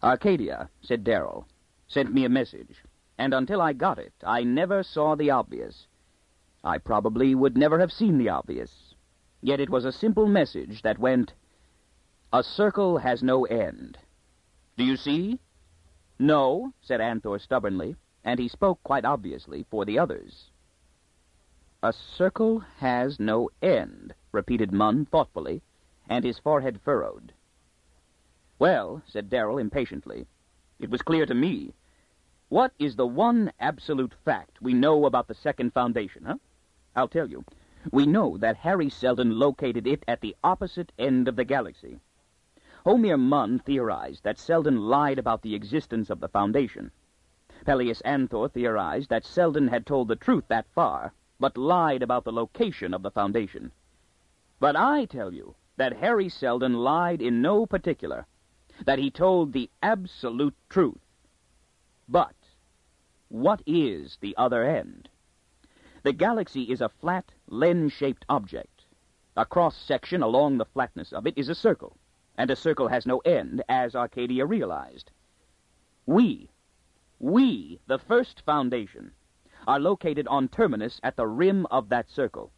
Arcadia, said Darrell, sent me a message, and until I got it, I never saw the obvious. I probably would never have seen the obvious. Yet it was a simple message that went, "A circle has no end." Do you see? No, said Anthor stubbornly, and he spoke quite obviously for the others. A circle has no end, repeated Munn thoughtfully, and his forehead furrowed. Well, said Darrell impatiently, it was clear to me. What is the one absolute fact we know about the second foundation, huh? I'll tell you. We know that Harry Seldon located it at the opposite end of the galaxy. Homer Munn theorized that Seldon lied about the existence of the foundation. Peleus Anthor theorized that Seldon had told the truth that far, but lied about the location of the foundation. But I tell you that Harry Seldon lied in no particular, that he told the absolute truth. But what is the other end? The galaxy is a flat, lens-shaped object. A cross-section along the flatness of it is a circle, and a circle has no end, as Arcadia realized. We, the first foundation, are located on Terminus at the rim of that circle.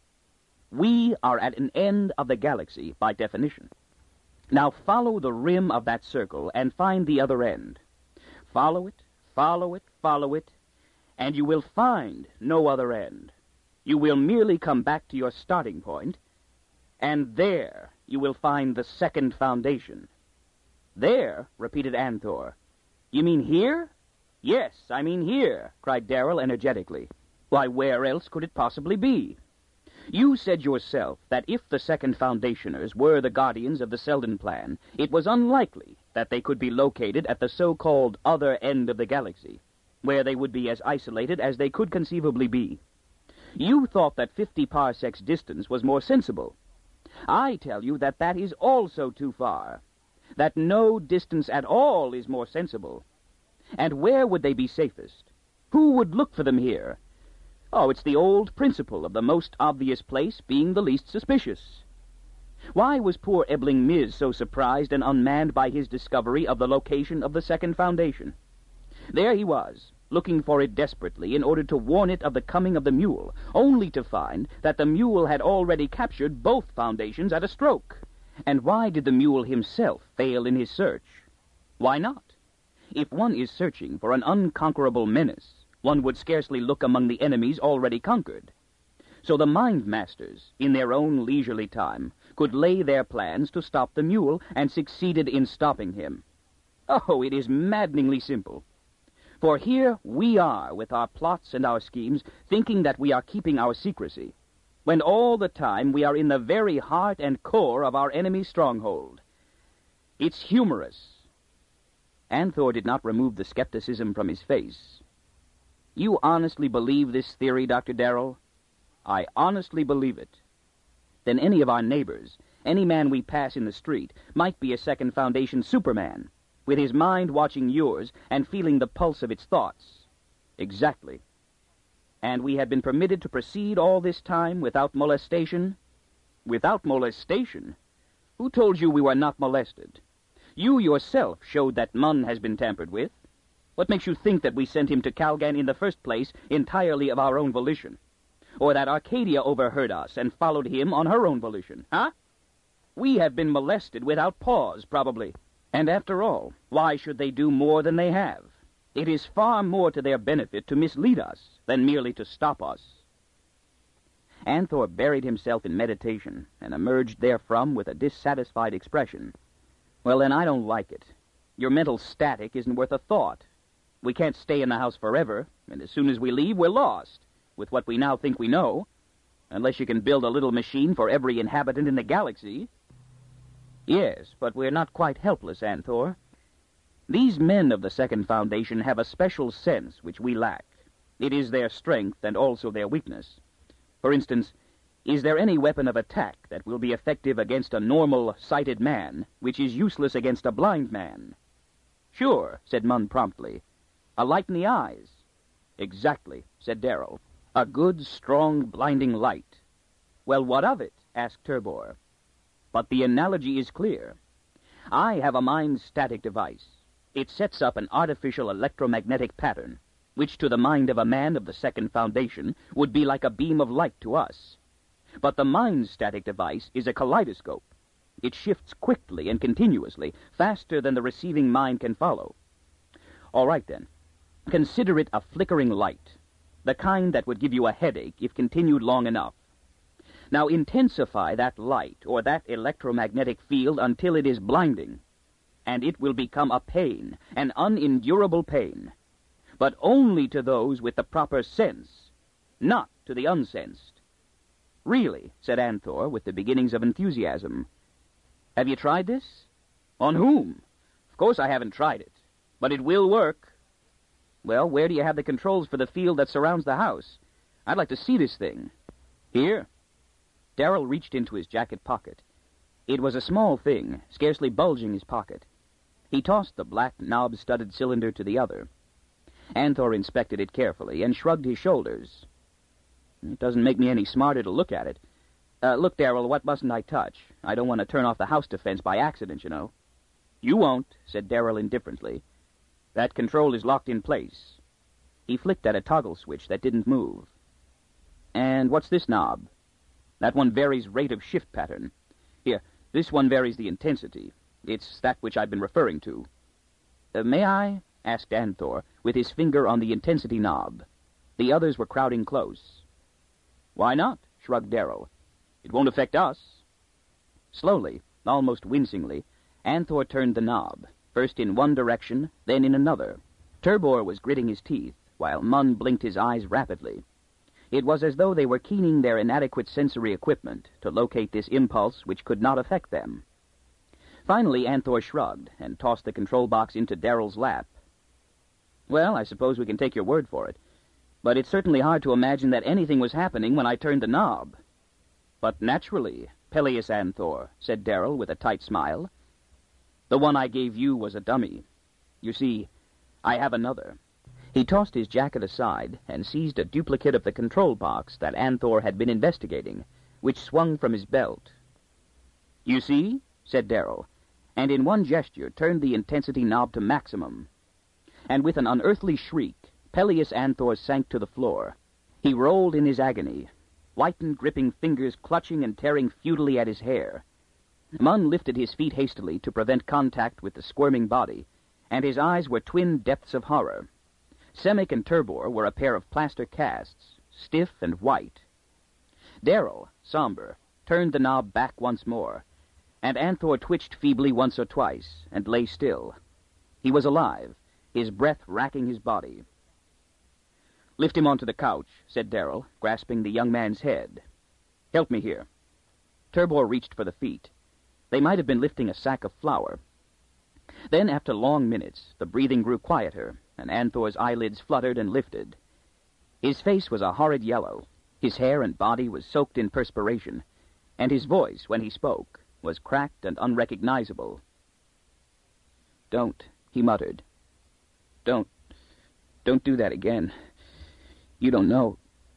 We are at an end of the galaxy, by definition. Now follow the rim of that circle and find the other end. Follow it, follow it, follow it, and you will find no other end. You will merely come back to your starting point, and there you will find the second foundation. There, repeated Anthor. You mean here? Yes, I mean here, cried Darrell energetically. Why, where else could it possibly be? You said yourself that if the second foundationers were the guardians of the Seldon plan, it was unlikely that they could be located at the so-called other end of the galaxy, where they would be as isolated as they could conceivably be. You thought that 50 parsecs distance was more sensible. I tell you that that is also too far, that no distance at all is more sensible. And where would they be safest? Who would look for them here? Oh, it's the old principle of the most obvious place being the least suspicious. Why was poor Ebling Miz so surprised and unmanned by his discovery of the location of the second foundation? There he was, looking for it desperately in order to warn it of the coming of the mule, only to find that the mule had already captured both foundations at a stroke. And why did the mule himself fail in his search? Why not? If one is searching for an unconquerable menace, one would scarcely look among the enemies already conquered. So the Mind Masters, in their own leisurely time, could lay their plans to stop the mule, and succeeded in stopping him. Oh, it is maddeningly simple. For here we are, with our plots and our schemes, thinking that we are keeping our secrecy, when all the time we are in the very heart and core of our enemy's stronghold. It's humorous. Anthor did not remove the skepticism from his face. You honestly believe this theory, Dr. Darrell? I honestly believe it. Then any of our neighbors, any man we pass in the street, might be a Second Foundation Superman, with his mind watching yours and feeling the pulse of its thoughts. Exactly. And we had been permitted to proceed all this time without molestation? Without molestation? Who told you we were not molested? You yourself showed that Munn has been tampered with. What makes you think that we sent him to Calgan in the first place entirely of our own volition? Or that Arcadia overheard us and followed him on her own volition, huh? We have been molested without pause, probably. And after all, why should they do more than they have? It is far more to their benefit to mislead us than merely to stop us. Anthor buried himself in meditation and emerged therefrom with a dissatisfied expression. Well, then, I don't like it. Your mental static isn't worth a thought. We can't stay in the house forever, and as soon as we leave, we're lost, with what we now think we know, unless you can build a little machine for every inhabitant in the galaxy. Yes, but we're not quite helpless, Anthor. These men of the Second Foundation have a special sense which we lack. It is their strength and also their weakness. For instance, is there any weapon of attack that will be effective against a normal, sighted man, which is useless against a blind man? Sure, said Munn promptly. A light in the eyes. Exactly, said Darrell. A good, strong, blinding light. Well, what of it? Asked Turbor. But the analogy is clear. I have a mind-static device. It sets up an artificial electromagnetic pattern, which to the mind of a man of the Second Foundation would be like a beam of light to us. But the mind-static device is a kaleidoscope. It shifts quickly and continuously, faster than the receiving mind can follow. All right, then. Consider it a flickering light, the kind that would give you a headache if continued long enough. Now intensify that light or that electromagnetic field until it is blinding, and it will become a pain, an unendurable pain, but only to those with the proper sense, not to the unsensed. Really, said Anthor with the beginnings of enthusiasm. Have you tried this? On whom? Of course I haven't tried it, but it will work. Well, where do you have the controls for the field that surrounds the house? I'd like to see this thing. Here. Darrell reached into his jacket pocket. It was a small thing, scarcely bulging his pocket. He tossed the black knob-studded cylinder to the other. Anthor inspected it carefully and shrugged his shoulders. It doesn't make me any smarter to look at it. Look, Darrell, what mustn't I touch? I don't want to turn off the house defense by accident, you know. You won't, said Darrell indifferently. That control is locked in place. He flicked at a toggle switch that didn't move. And what's this knob? That one varies rate of shift pattern. Here, this one varies the intensity. It's that which I've been referring to. May I? Asked Anthor, with his finger on the intensity knob. The others were crowding close. Why not? Shrugged Darrell. It won't affect us. Slowly, almost wincingly, Anthor turned the knob, first in one direction, then in another. Turbor was gritting his teeth, while Munn blinked his eyes rapidly. It was as though they were keening their inadequate sensory equipment to locate this impulse which could not affect them. Finally, Anthor shrugged and tossed the control box into Darrell's lap. Well, I suppose we can take your word for it, but it's certainly hard to imagine that anything was happening when I turned the knob. But naturally, Peleus Anthor, said Darrell with a tight smile. The one I gave you was a dummy. You see, I have another. He tossed his jacket aside and seized a duplicate of the control box that Anthor had been investigating, which swung from his belt. You see, said Darrell, and in one gesture turned the intensity knob to maximum. And with an unearthly shriek, Peleus Anthor sank to the floor. He rolled in his agony, whitened, gripping fingers clutching and tearing futilely at his hair. Munn lifted his feet hastily to prevent contact with the squirming body, and his eyes were twin depths of horror. Semic and Turbor were a pair of plaster casts, stiff and white. Darrell, somber, turned the knob back once more, and Anthor twitched feebly once or twice and lay still. He was alive, his breath racking his body. Lift him onto the couch, said Darrell, grasping the young man's head. Help me here. Turbor reached for the feet. They might have been lifting a sack of flour. Then, after long minutes, the breathing grew quieter, and Anthor's eyelids fluttered and lifted. His face was a horrid yellow. His hair and body was soaked in perspiration, and his voice, when he spoke, was cracked and unrecognizable. Don't, he muttered. Don't do that again. You don't know.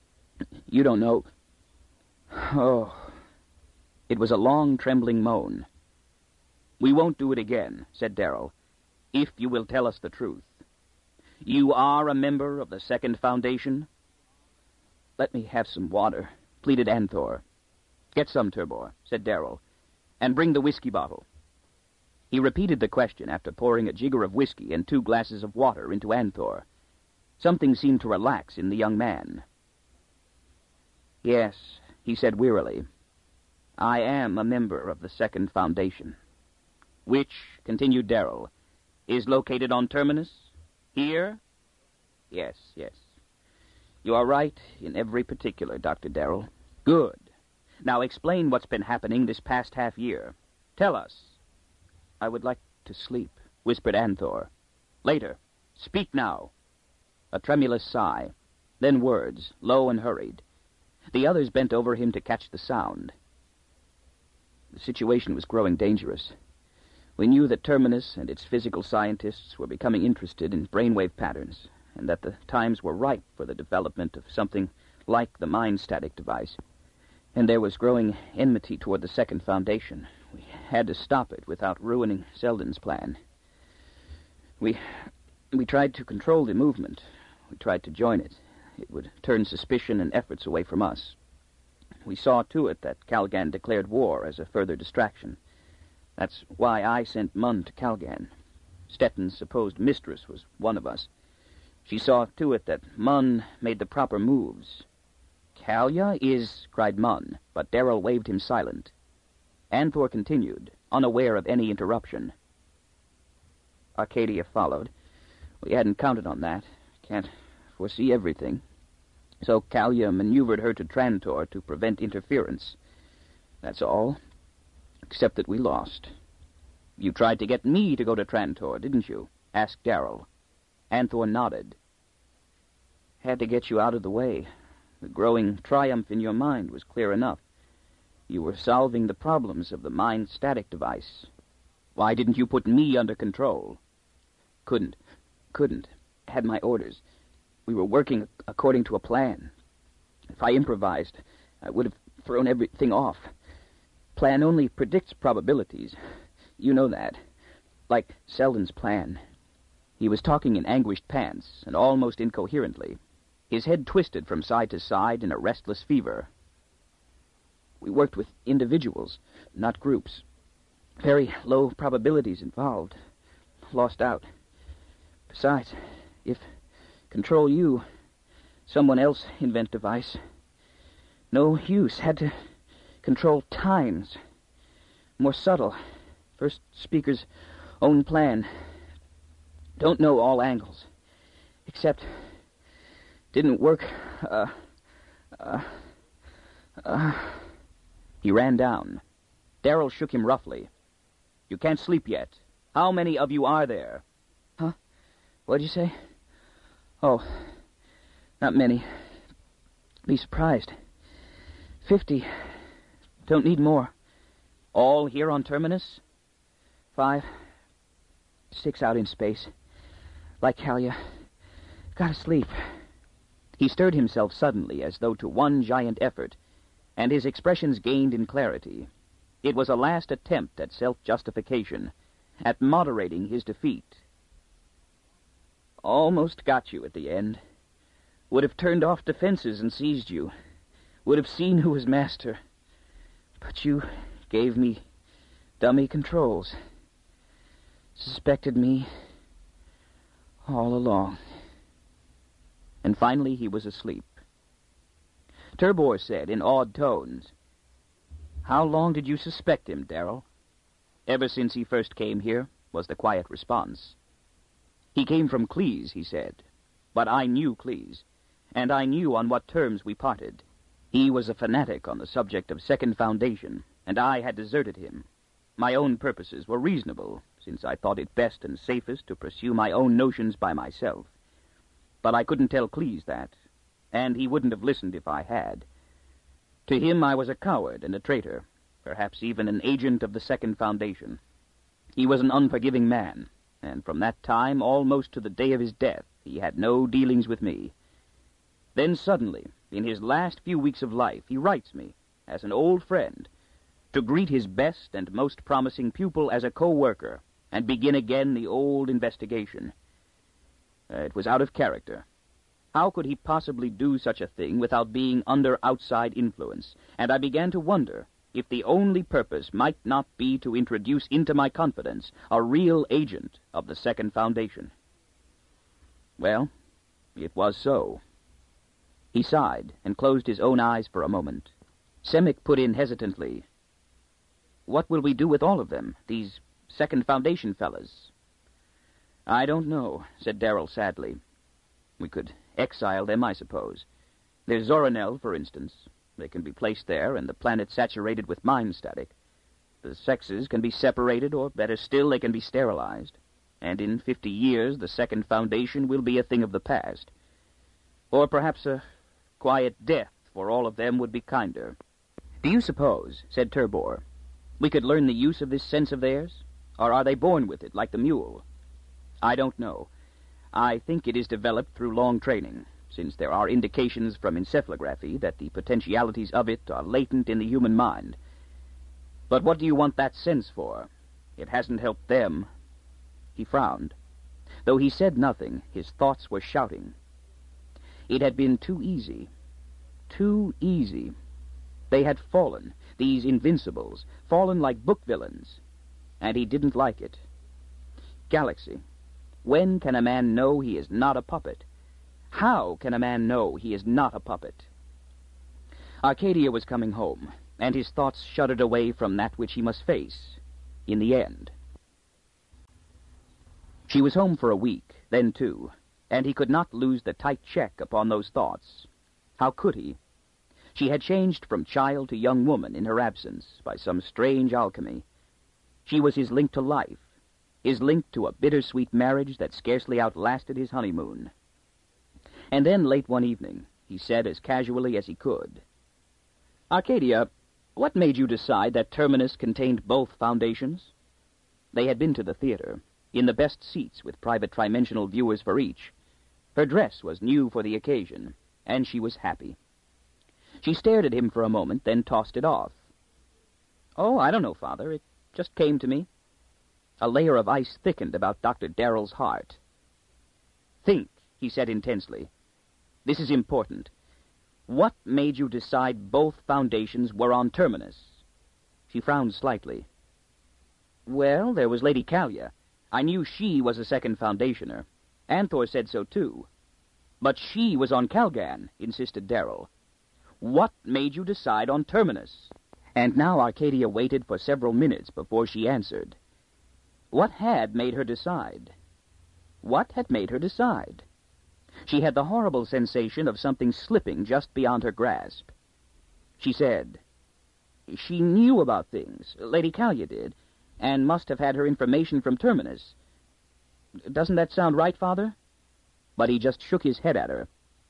Oh. It was a long, trembling moan. We won't do it again, said Darrell, if you will tell us the truth. You are a member of the Second Foundation? Let me have some water, pleaded Anthor. Get some, Turbor, said Darrell, and bring the whiskey bottle. He repeated the question after pouring a jigger of whiskey and 2 glasses of water into Anthor. Something seemed to relax in the young man. Yes, he said wearily, I am a member of the Second Foundation. Which, continued Darrell, is located on Terminus? Here? Yes. You are right in every particular, Dr. Darrell. Good. Now explain what's been happening this past half year. Tell us. I would like to sleep, whispered Anthor. Later. Speak now. A tremulous sigh, then words, low and hurried. The others bent over him to catch the sound. The situation was growing dangerous. We knew that Terminus and its physical scientists were becoming interested in brainwave patterns, and that the times were ripe for the development of something like the mind-static device. And there was growing enmity toward the Second Foundation. We had to stop it without ruining Selden's plan. We tried to control the movement. We tried to join it. It would turn suspicion and efforts away from us. We saw to it that Calgan declared war as a further distraction. That's why I sent Munn to Calgan. Stetton's supposed mistress was one of us. She saw to it that Munn made the proper moves. "Kalya is," cried Munn, but Darrell waved him silent. Anthor continued, unaware of any interruption. Arcadia followed. We hadn't counted on that. Can't foresee everything. So Kalya maneuvered her to Trantor to prevent interference. That's all. Except that we lost. "You tried to get me to go to Trantor, didn't you?" asked Darrell. Anthor nodded. "Had to get you out of the way. The growing triumph in your mind was clear enough. You were solving the problems of the mind static device. Why didn't you put me under control?" Couldn't. Had my orders. We were working according to a plan. If I improvised, I would have thrown everything off. Plan only predicts probabilities. You know that. Like Selden's plan." He was talking in anguished pants and almost incoherently. His head twisted from side to side in a restless fever. "We worked with individuals, not groups. Very low probabilities involved. Lost out. Besides, if control you, someone else invent device. No use. Had to control times. More subtle. First speaker's own plan. Don't know all angles. Except didn't work. He ran down. Darrell shook him roughly. "You can't sleep yet. How many of you are there?" "Huh? What'd you say?" "Oh, not many. Be surprised. 50. Don't need more." "All here on Terminus?" 5. 6 out in space. Like Kalya. Gotta sleep." He stirred himself suddenly, as though to one giant effort, and his expressions gained in clarity. It was a last attempt at self-justification, at moderating his defeat. "Almost got you at the end. Would have turned off defenses and seized you. Would have seen who was master. But you gave me dummy controls. Suspected me all along." And finally he was asleep. Turbor said in awed tones, "How long did you suspect him, Darrell?" "Ever since he first came here," was the quiet response. "He came from Cleese," he said. "But I knew Cleese, and I knew on what terms we parted. He was a fanatic on the subject of Second Foundation, and I had deserted him. My own purposes were reasonable, since I thought it best and safest to pursue my own notions by myself. But I couldn't tell Cleese that, and he wouldn't have listened if I had. To him I was a coward and a traitor, perhaps even an agent of the Second Foundation. He was an unforgiving man, and from that time, almost to the day of his death, he had no dealings with me. Then suddenly, in his last few weeks of life, he writes me, as an old friend, to greet his best and most promising pupil as a co-worker, and begin again the old investigation. It was out of character. How could he possibly do such a thing without being under outside influence? And I began to wonder if the only purpose might not be to introduce into my confidence a real agent of the Second Foundation. Well, it was so. He sighed and closed his own eyes for a moment. Semic put in hesitantly, "What will we do with all of them, these Second Foundation fellas?" "I don't know," said Darrell sadly. "We could exile them, I suppose. There's Zoranel, for instance. They can be placed there, and the planet saturated with mind static. The sexes can be separated, or better still, they can be sterilized. And in 50 years, the Second Foundation will be a thing of the past. Or perhaps a quiet death for all of them would be kinder." "Do you suppose," said Turbor, "we could learn the use of this sense of theirs? Or are they born with it, like the mule?" "I don't know. I think it is developed through long training, since there are indications from encephalography that the potentialities of it are latent in the human mind. But what do you want that sense for? It hasn't helped them." He frowned. Though he said nothing, his thoughts were shouting. It had been too easy. Too easy. They had fallen, these invincibles, fallen like book villains. And he didn't like it. Galaxy. When can a man know he is not a puppet? How can a man know he is not a puppet? Arcadia was coming home, and his thoughts shuddered away from that which he must face, in the end. She was home for a week, then 2, and he could not lose the tight check upon those thoughts. How could he? She had changed from child to young woman in her absence by some strange alchemy. She was his link to life, his link to a bittersweet marriage that scarcely outlasted his honeymoon. And then, late one evening, he said as casually as he could, "Arcadia, what made you decide that Terminus contained both foundations?" They had been to the theater, in the best seats with private trimensional viewers for each. Her dress was new for the occasion, and she was happy. She stared at him for a moment, then tossed it off. "Oh, I don't know, Father. It just came to me." A layer of ice thickened about Dr. Darrell's heart. "Think," he said intensely. "This is important. What made you decide both foundations were on Terminus?" She frowned slightly. "Well, there was Lady Callia. I knew she was a second foundationer. Anthor said so, too." "But she was on Calgan," insisted Darrell. "What made you decide on Terminus?" And now Arcadia waited for several minutes before she answered. What had made her decide? What had made her decide? She had the horrible sensation of something slipping just beyond her grasp. She said, "She knew about things. Lady Callia did, and must have had her information from Terminus. Doesn't that sound right, Father?" But he just shook his head at her.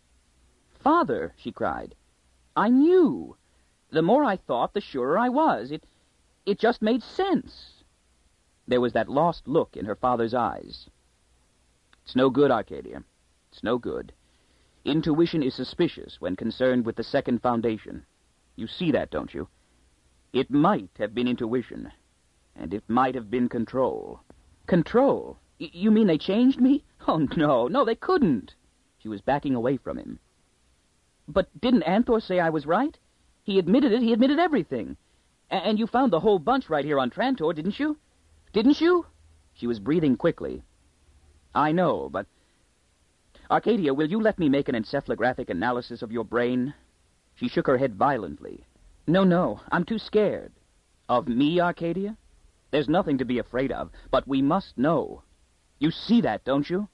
"Father," she cried, "I knew. The more I thought, the surer I was. It just made sense." There was that lost look in her father's eyes. "It's no good, Arcadia. It's no good. Intuition is suspicious when concerned with the second foundation. You see that, don't you? It might have been intuition, and it might have been control." "Control? You mean they changed me? Oh, no, they couldn't." She was backing away from him. "But didn't Anthor say I was right? He admitted it. He admitted everything. And you found the whole bunch right here on Trantor, didn't you? Didn't you?" She was breathing quickly. "I know, but... Arcadia, will you let me make an encephalographic analysis of your brain?" She shook her head violently. No, I'm too scared." "Of me, Arcadia? There's nothing to be afraid of, but we must know. You see that, don't you?"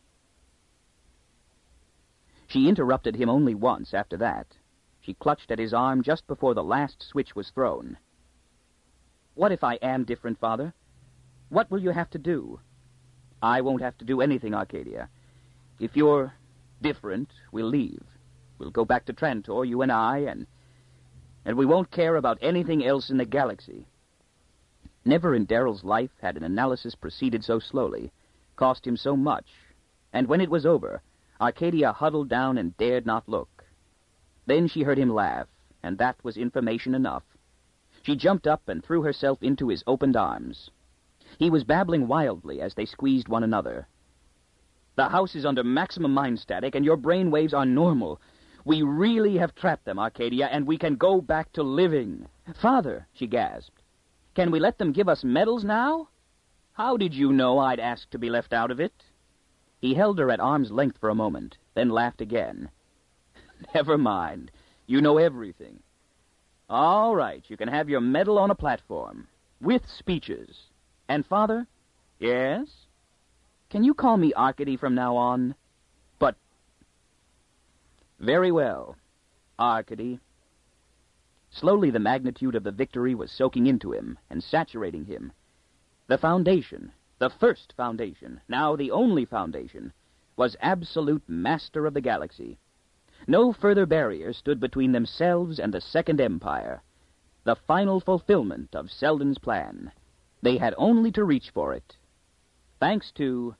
She interrupted him only once after that. She clutched at his arm just before the last switch was thrown. "What if I am different, Father? What will you have to do?" "I won't have to do anything, Arcadia. If you're different, we'll leave. We'll go back to Trantor, you and I, and we won't care about anything else in the galaxy." Never in Darrell's life had an analysis proceeded so slowly, cost him so much, and when it was over, Arcadia huddled down and dared not look. Then she heard him laugh, and that was information enough. She jumped up and threw herself into his opened arms. He was babbling wildly as they squeezed one another. "The house is under maximum mind static, and your brain waves are normal. We really have trapped them, Arcadia, and we can go back to living." "Father," she gasped, "can we let them give us medals now?" "How did you know I'd ask to be left out of it?" He held her at arm's length for a moment, then laughed again. "Never mind. You know everything. All right, you can have your medal on a platform, with speeches. And, Father?" "Yes?" "Can you call me Arcady from now on?" "But—" "Very well. Arcady." Slowly the magnitude of the victory was soaking into him and saturating him. The foundation, the first foundation, now the only foundation, was absolute master of the galaxy. No further barrier stood between themselves and the Second Empire. The final fulfillment of Selden's plan. They had only to reach for it. Thanks to...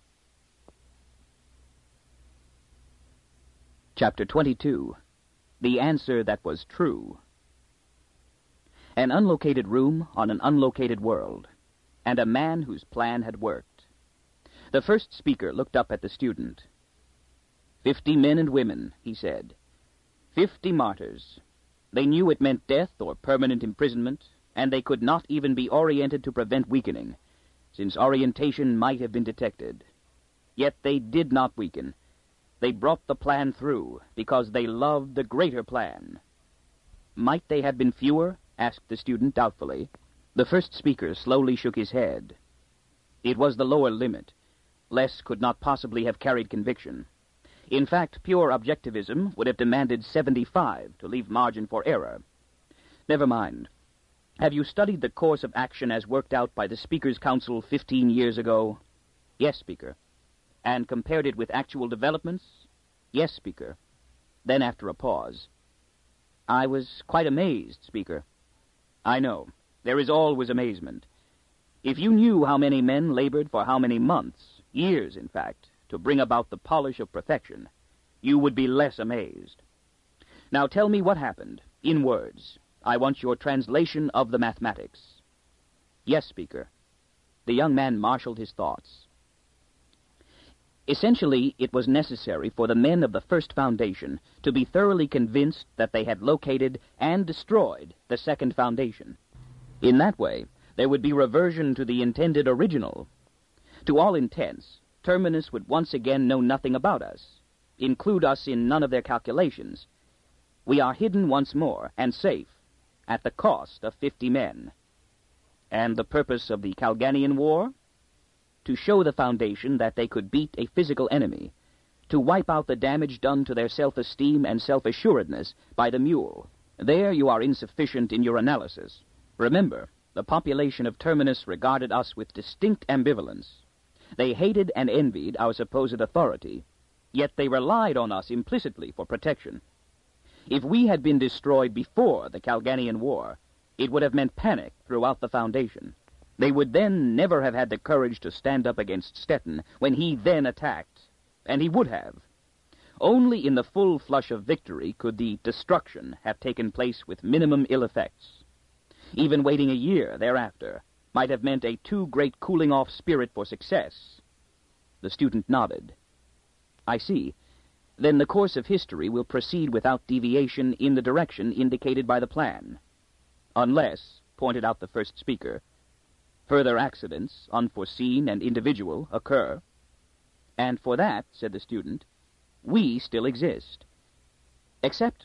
Chapter 22. The Answer That Was True. An unlocated room on an unlocated world, and a man whose plan had worked. The first speaker looked up at the student. 50 men and women, he said. 50 martyrs. They knew it meant death or permanent imprisonment, and they could not even be oriented to prevent weakening, since orientation might have been detected. Yet they did not weaken. They brought the plan through, because they loved the greater plan. Might they have been fewer? Asked the student doubtfully. The first speaker slowly shook his head. It was the lower limit. Less could not possibly have carried conviction. In fact, pure objectivism would have demanded 75 to leave margin for error. Never mind. Have you studied the course of action as worked out by the Speakers' Council 15 years ago? Yes, Speaker. And compared it with actual developments? Yes, Speaker. Then, after a pause, I was quite amazed, Speaker. I know. There is always amazement. If you knew how many men labored for how many months, years, in fact, to bring about the polish of perfection, you would be less amazed. Now tell me what happened, in words. I want your translation of the mathematics. Yes, Speaker. The young man marshaled his thoughts. Essentially, it was necessary for the men of the first foundation to be thoroughly convinced that they had located and destroyed the second foundation. In that way, there would be reversion to the intended original. To all intents, Terminus would once again know nothing about us, include us in none of their calculations. We are hidden once more, and safe, at the cost of 50 men. And the purpose of the Calganian War? To show the Foundation that they could beat a physical enemy, to wipe out the damage done to their self-esteem and self-assuredness by the mule. There you are insufficient in your analysis. Remember, the population of Terminus regarded us with distinct ambivalence. They hated and envied our supposed authority, yet they relied on us implicitly for protection. If we had been destroyed before the Calganian War, it would have meant panic throughout the Foundation. They would then never have had the courage to stand up against Stettin when he then attacked, and he would have. Only in the full flush of victory could the destruction have taken place with minimum ill effects. Even waiting a year thereafter might have meant a too great cooling-off spirit for success. The student nodded. I see. Then the course of history will proceed without deviation in the direction indicated by the plan. Unless, pointed out the first speaker, further accidents, unforeseen and individual, occur. And for that, said the student, we still exist. Except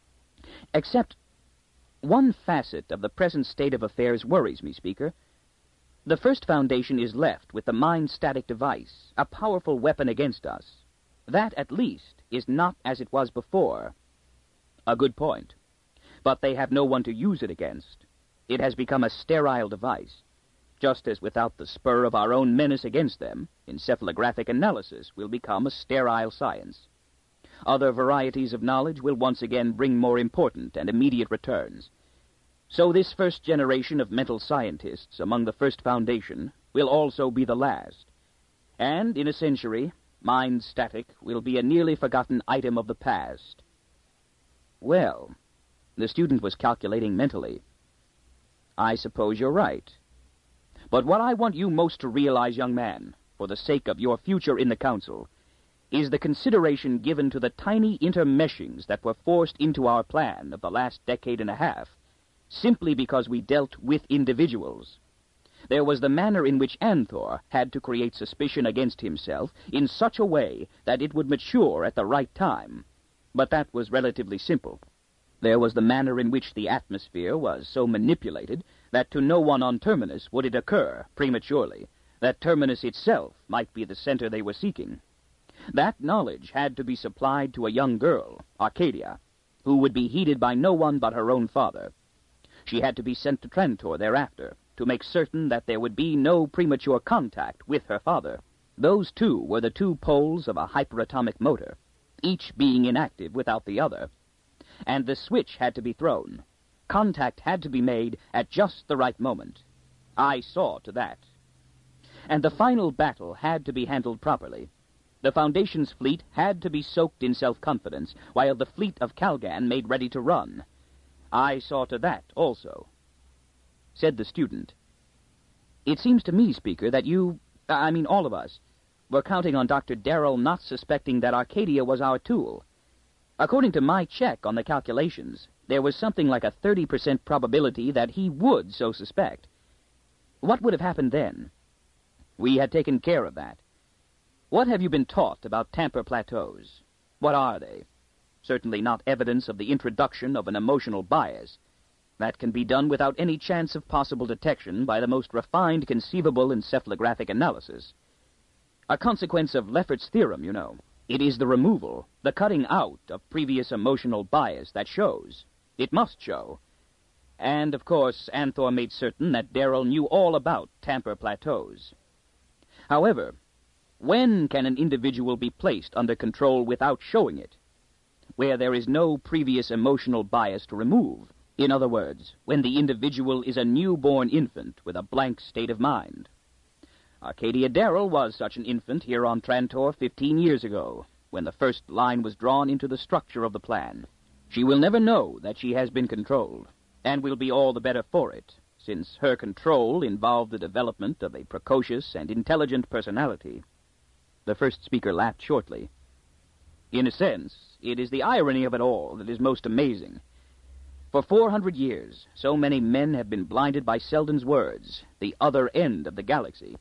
one facet of the present state of affairs worries me, Speaker. The first foundation is left with the mind-static device, a powerful weapon against us. That, at least, is not as it was before. A good point. But they have no one to use it against. It has become a sterile device. Just as without the spur of our own menace against them, encephalographic analysis will become a sterile science. Other varieties of knowledge will once again bring more important and immediate returns. So this first generation of mental scientists among the first foundation will also be the last. And in a century, mind static will be a nearly forgotten item of the past. Well, the student was calculating mentally. I suppose you're right. But what I want you most to realize, young man, for the sake of your future in the council, is the consideration given to the tiny intermeshings that were forced into our plan of the last decade and a half, simply because we dealt with individuals. There was the manner in which Anthor had to create suspicion against himself in such a way that it would mature at the right time. But that was relatively simple. There was the manner in which the atmosphere was so manipulated that to no one on Terminus would it occur, prematurely, that Terminus itself might be the center they were seeking. That knowledge had to be supplied to a young girl, Arcadia, who would be heeded by no one but her own father. She had to be sent to Trantor thereafter, to make certain that there would be no premature contact with her father. Those two were the two poles of a hyperatomic motor, each being inactive without the other. And the switch had to be thrown. Contact had to be made at just the right moment. I saw to that. And the final battle had to be handled properly. The Foundation's fleet had to be soaked in self-confidence, while the fleet of Calgan made ready to run. I saw to that also. Said the student, It seems to me, Speaker, that all of us, We're counting on Dr. Darrell not suspecting that Arcadia was our tool. According to my check on the calculations, there was something like a 30% probability that he would so suspect. What would have happened then? We had taken care of that. What have you been taught about Tamper Plateaus? What are they? Certainly not evidence of the introduction of an emotional bias. That can be done without any chance of possible detection by the most refined conceivable encephalographic analysis. A consequence of Lefferts's theorem, you know. It is the removal, the cutting out of previous emotional bias that shows. It must show. And, of course, Anthor made certain that Darrell knew all about Tamper Plateaus. However, when can an individual be placed under control without showing it? Where there is no previous emotional bias to remove. In other words, when the individual is a newborn infant with a blank state of mind. Arcadia Darrell was such an infant here on Trantor 15 years ago, when the first line was drawn into the structure of the plan. She will never know that she has been controlled, and will be all the better for it, since her control involved the development of a precocious and intelligent personality. The first speaker laughed shortly. In a sense, it is the irony of it all that is most amazing. For 400 years, so many men have been blinded by Selden's words, the other end of the galaxy.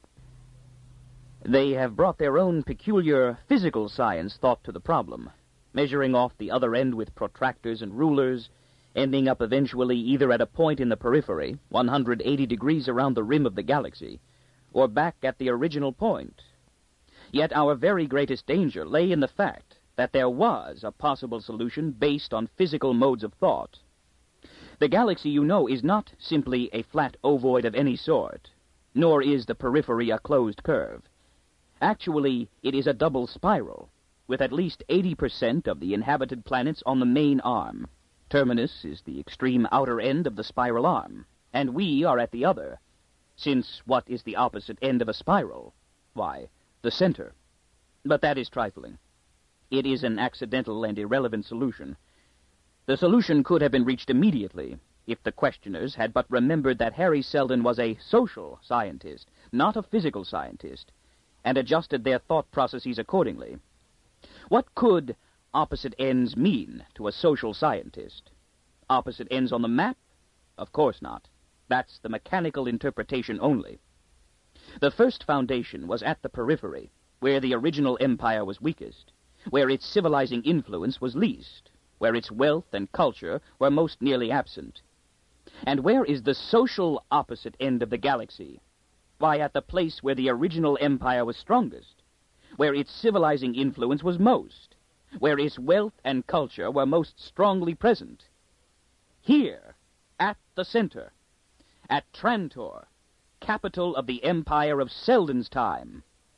They have brought their own peculiar physical science thought to the problem, measuring off the other end with protractors and rulers, ending up eventually either at a point in the periphery, 180 degrees around the rim of the galaxy, or back at the original point. Yet our very greatest danger lay in the fact that there was a possible solution based on physical modes of thought. The galaxy, you know, is not simply a flat ovoid of any sort, nor is the periphery a closed curve. Actually, it is a double spiral, with at least 80% of the inhabited planets on the main arm. Terminus is the extreme outer end of the spiral arm, and we are at the other, since what is the opposite end of a spiral? Why, the center. But that is trifling. It is an accidental and irrelevant solution. The solution could have been reached immediately if the questioners had but remembered that Harry Selden was a social scientist, not a physical scientist, and adjusted their thought processes accordingly. What could opposite ends mean to a social scientist? Opposite ends on the map? Of course not. That's the mechanical interpretation only. The first foundation was at the periphery, where the original empire was weakest, where its civilizing influence was least, where its wealth and culture were most nearly absent. And where is the social opposite end of the galaxy? Why, at the place where the original empire was strongest, where its civilizing influence was most, where its wealth and culture were most strongly present. Here, at the center, at Trantor, capital of the empire of Selden's time.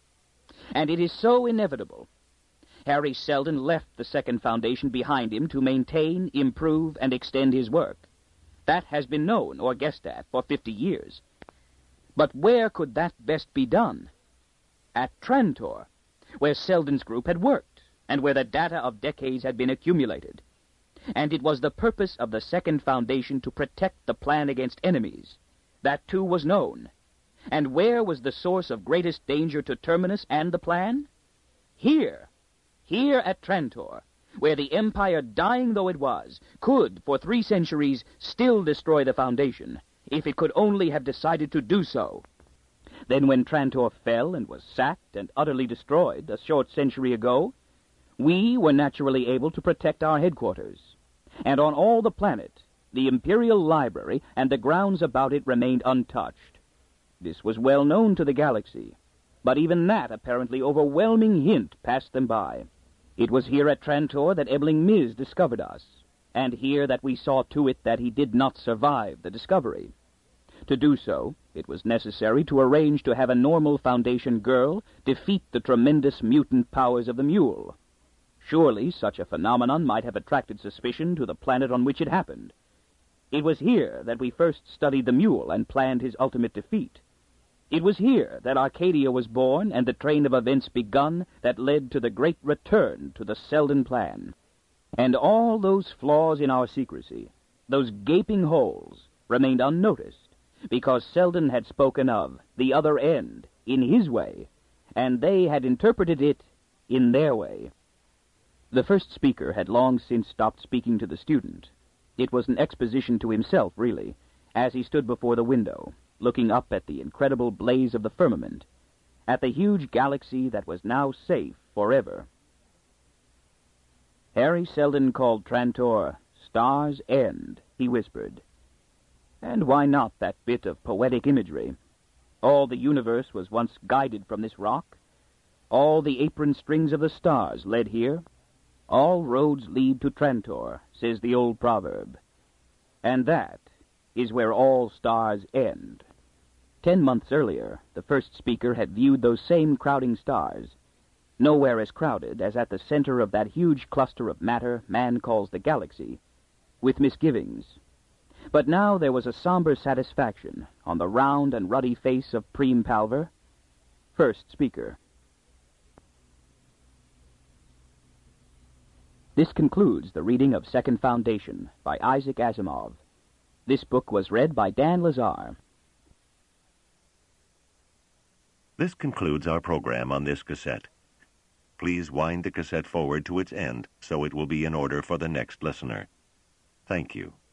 And it is so inevitable. Harry Selden left the second foundation behind him to maintain, improve, and extend his work. That has been known or guessed at for 50 years. But where could that best be done? At Trantor, where Selden's group had worked, and where the data of decades had been accumulated. And it was the purpose of the second foundation to protect the plan against enemies. That, too, was known. And where was the source of greatest danger to Terminus and the plan? Here at Trantor, where the empire, dying though it was, could, for 3 centuries, still destroy the foundation, if it could only have decided to do so. Then when Trantor fell and was sacked and utterly destroyed a short century ago, we were naturally able to protect our headquarters. And on all the planet, the Imperial Library and the grounds about it remained untouched. This was well known to the galaxy, but even that apparently overwhelming hint passed them by. It was here at Trantor that Ebling Miz discovered us, and here that we saw to it that he did not survive the discovery. To do so, it was necessary to arrange to have a normal Foundation girl defeat the tremendous mutant powers of the mule. Surely such a phenomenon might have attracted suspicion to the planet on which it happened. It was here that we first studied the mule and planned his ultimate defeat. It was here that Arcadia was born and the train of events begun that led to the great return to the Selden plan. And all those flaws in our secrecy, those gaping holes, remained unnoticed, because Selden had spoken of the other end, in his way, and they had interpreted it in their way. The first speaker had long since stopped speaking to the student. It was an exposition to himself, really, as he stood before the window, looking up at the incredible blaze of the firmament, at the huge galaxy that was now safe forever. Harry Seldon called Trantor Star's End, he whispered. And why not that bit of poetic imagery? All the universe was once guided from this rock. All the apron strings of the stars led here. All roads lead to Trantor, says the old proverb. And that is where all stars end. 10 months earlier, the first speaker had viewed those same crowding stars, nowhere as crowded as at the center of that huge cluster of matter man calls the galaxy, with misgivings. But now there was a somber satisfaction on the round and ruddy face of Preem Palver, first speaker. This concludes the reading of Second Foundation by Isaac Asimov. This book was read by Dan Lazar. This concludes our program on this cassette. Please wind the cassette forward to its end so it will be in order for the next listener. Thank you.